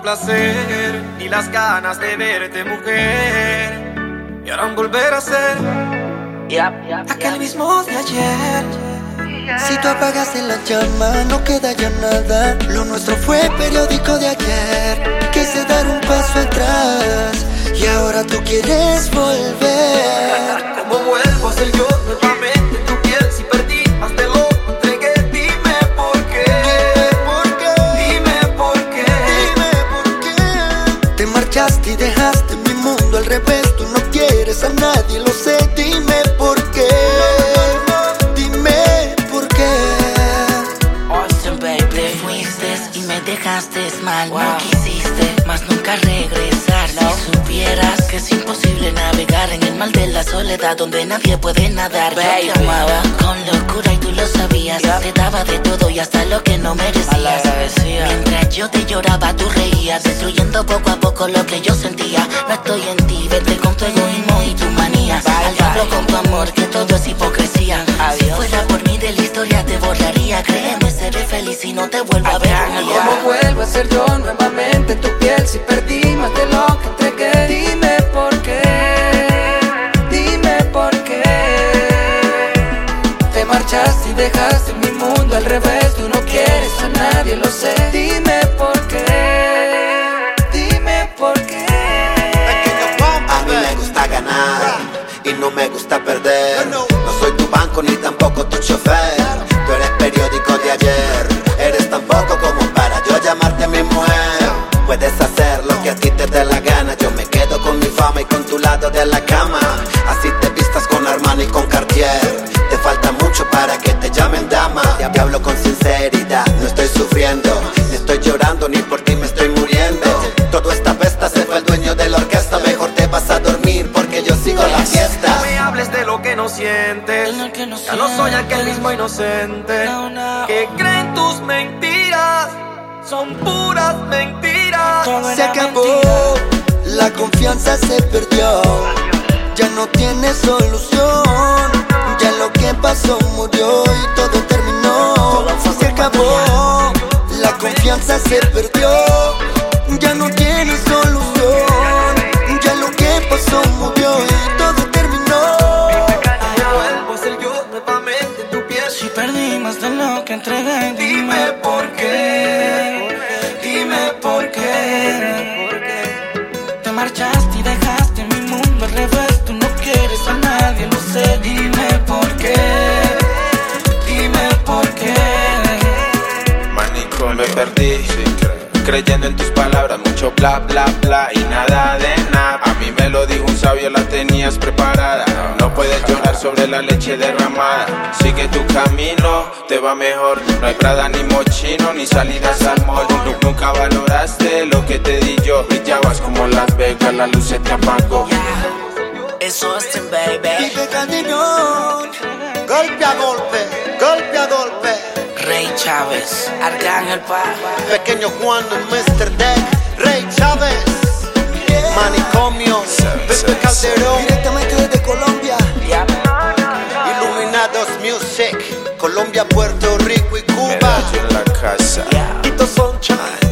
placer ni las ganas de verte, mujer, y harán volver a ser aquel mismo de ayer. Si tú apagaste la llama, no queda ya nada. Lo nuestro fue periódico de ayer. Quise dar un paso atrás y ahora tú quieres volver. ¿Cómo vuelvo a ser yo nuevamente en tu piel si perdí más de lo que entregué? Dime por qué. Dime por qué. Dime por qué. Te marchaste y dejaste mi mundo al revés. Tú no quieres a nadie, lo sé. Dime por qué. Dejaste mal, no quisiste más nunca regresar. Si supieras que es imposible navegar en el mar de la soledad donde nadie puede nadar. Yo te amaba con locura y tú lo sabías. Te daba de todo y hasta lo que no merecías. Mientras yo te lloraba, tú reías, destruyendo poco a poco lo que yo sentía. No estoy en ti, vete con tu egoísmo y tu manía. Al diablo con tu amor, que todo es hipocresía. Si fuera por mí de la historia te borraría. Créeme, seré feliz y no te vuelvo a ver. ¿Cómo vuelvo a ser yo nuevamente en tu piel si perdí más de lo que entregué? Dime por qué. Dime por qué. Te marchaste y dejaste mi mundo al revés. Tú no quieres a nadie, lo sé. Dime por qué. Dime por qué. A mí me gusta ganar y no me gusta perder. No soy tu banco ni tampoco tu chofer. Tú eres periódico de ayer. Eres tan poco como para yo llamarte mi mujer. Puedes hacer lo que a ti te dé la gana. Yo me quedo con mi fama y con tu lado de la cama. Así te vistas con Armani y con Cartier. Te falta mucho para que te llamen dama. Te hablo con sinceridad, no estoy sufriendo, ni estoy llorando, ni por ti me estoy muriendo. Todo esta pesta se fue el dueño de la orquesta. Mejor te vas a dormir porque yo sigo la fiesta. No me hables de lo que no sientes. Ya no soy aquel mismo inocente que cree en tus mentiras. Son puras mentiras. Se acabó, la confianza se perdió. Ya no tiene solución. Ya lo que pasó murió y todo terminó. Se acabó, la confianza se perdió. Ya no tiene solución. Ya lo que pasó murió y todo terminó. Vuelvo a ser yo nuevamente en tu piel si perdí más de lo que entregué. Dime por qué. Dime por qué. Te marchaste y dejaste mi mundo al revés. Tú no quieres a nadie, lo sé. Dime por qué. Dime por qué. Manico, me perdí, creyendo en tus palabras, mucho bla bla bla y nada de nada. A mí me lo dijo un sabio, la tenías preparada. No puedes llorar sobre la leche derramada. Sigue tu camino, te va mejor. No hay Prada ni mochino, ni salidas al mall. Nunca valoraste lo que te di yo. Brillabas como Las Vegas, la luz se te apagó. Es Austin, baby. Vive cañón, Golpe a golpe, golpe a golpe. Rey Chávez, Arcángel Pa. Pequeño Juan, Mr. Deck, Rey Chávez, Manicomio, Pepe Calderón, directamente desde Colombia. Iluminados Music, Colombia, Puerto Rico y Cuba. Medallo en la casa. Tito Sunshine.